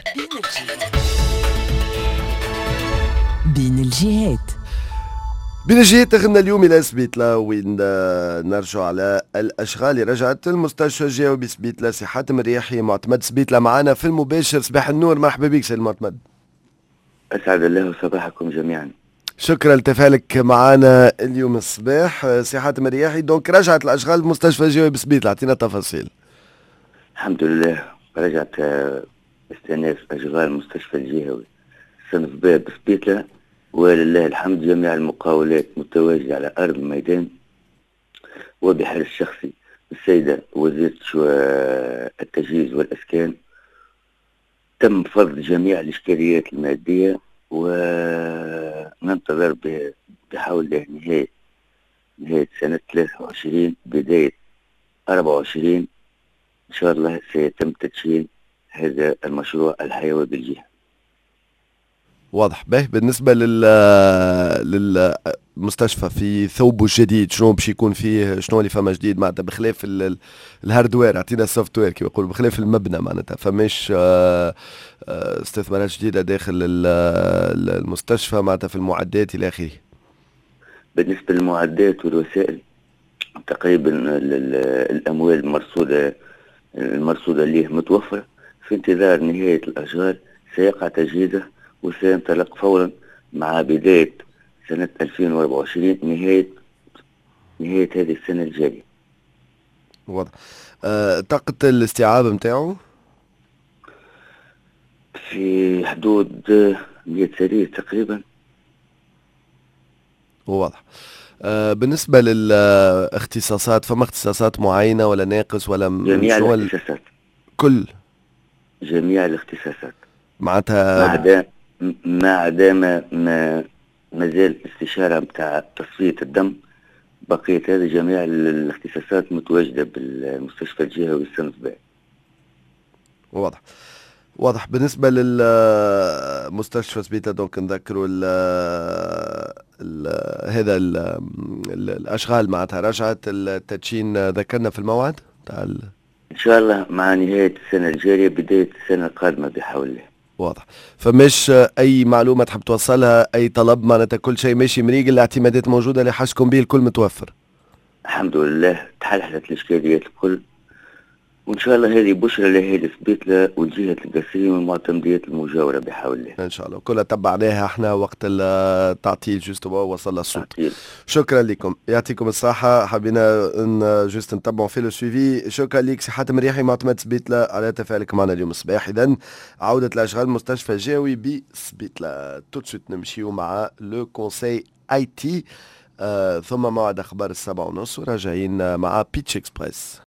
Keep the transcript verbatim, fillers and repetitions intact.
بين الجهات. بين الجهات دخلنا اليوم إلى سبيتلا وين نرجع على الأشغال اللي رجعت المستشفى الجوي بسبيتلا. سي حاتم الرياحي معتمد سبيتلا معنا في المباشر. صباح النور، مرحبا بك سي المعتمد. أسعد الله صباحكم جميعا. شكرا لتفاعلك معنا اليوم الصباح. سي حاتم الرياحي، دونك رجعت الأشغال المستشفى الجوي بسبيتلا، اعطينا تفاصيل. الحمد لله رجعت استئناف أشغال مستشفى الجهوي صنف ب بسبيتلا، ولله الحمد جميع المقاولات متواجدة على أرض الميدان. وبحرص شخصي السيدة وزيرة التجهيز والإسكان تم فرض جميع الإشكاليات المادية، وننتظر بحول الله نهاية نهاية سنة ثلاثة وعشرين بداية أربعة وعشرين إن شاء الله سيتم تدشين هذا المشروع الحيوي بالجهة. واضح. به بالنسبة لل للمستشفى في ثوبه الجديد، شنو باش يكون فيه، شنو اللي فما جديد معناتها بخلاف الهاردوير، اعطينا السوفت وير كيف يقولوا، بخلاف المبنى معناتها فماش استثمارات جديدة داخل المستشفى معناتها في المعدات إلى آخره؟ بالنسبة للمعدات والوسائل تقريبا الأموال المرصودة المرصودة ليه متوفرة. في انتظار نهاية الأشغال سيقع تجهيزه وسينطلق فورا مع بداية سنة ألفين وأربعة وعشرين نهاية نهاية هذه السنة الجارية. واضح. أه طاقة الاستيعاب متاعه في حدود مئة سرير تقريبا. واضح. أه بالنسبة للاختصاصات، فما اختصاصات معينة ولا ناقص ولا جميع الاختصاصات؟ كل جميع الاختصاصات معناتها ما عدا ما عدا ما ما مازال استشارة متاع تصفية الدم. بقية هذه جميع الاختصاصات متواجدة بالمستشفى الجهوي الصنف ب. واضح. واضح. بالنسبة للمستشفى سبيتلا دونك نذكروا ال ال هذا ال الأشغال معناتها رجعت التدشين، ذكرنا في الموعد تاع إن شاء الله مع نهاية السنة الجارية بداية السنة القادمة بحول الله. واضح. فمش أي معلومة تحب توصلها، أي طلب معناتها كل شيء ماشي مريق، الاعتمادات موجودة اللي حاجكم به الكل متوفر؟ الحمد لله تحلحلت الإشكاليات الكل، وإن شاء الله هذه بشرى لأهالي سبيتلا والجهة القصرية والمعتمديات المجاورة بحول الله. إن شاء الله كلها تبعناها احنا وقت التعطيل جوست وصل الصوت. تعطيل. شكرا لكم، يعطيكم الصحة. حبينا ان جوست نتبعوا في لو سويفي. شكرا لك سي حاتم الرياحي معتمد سبيتلا على تفاعلك معنا اليوم الصباح. إذن عودة الأشغال مستشفى جاوي بسبيتلا. تو سويت نمشيو مع لو كونساي اي تي، آه ثم موعد أخبار السبعة ونص وراجعين مع بيتش إكسبريس.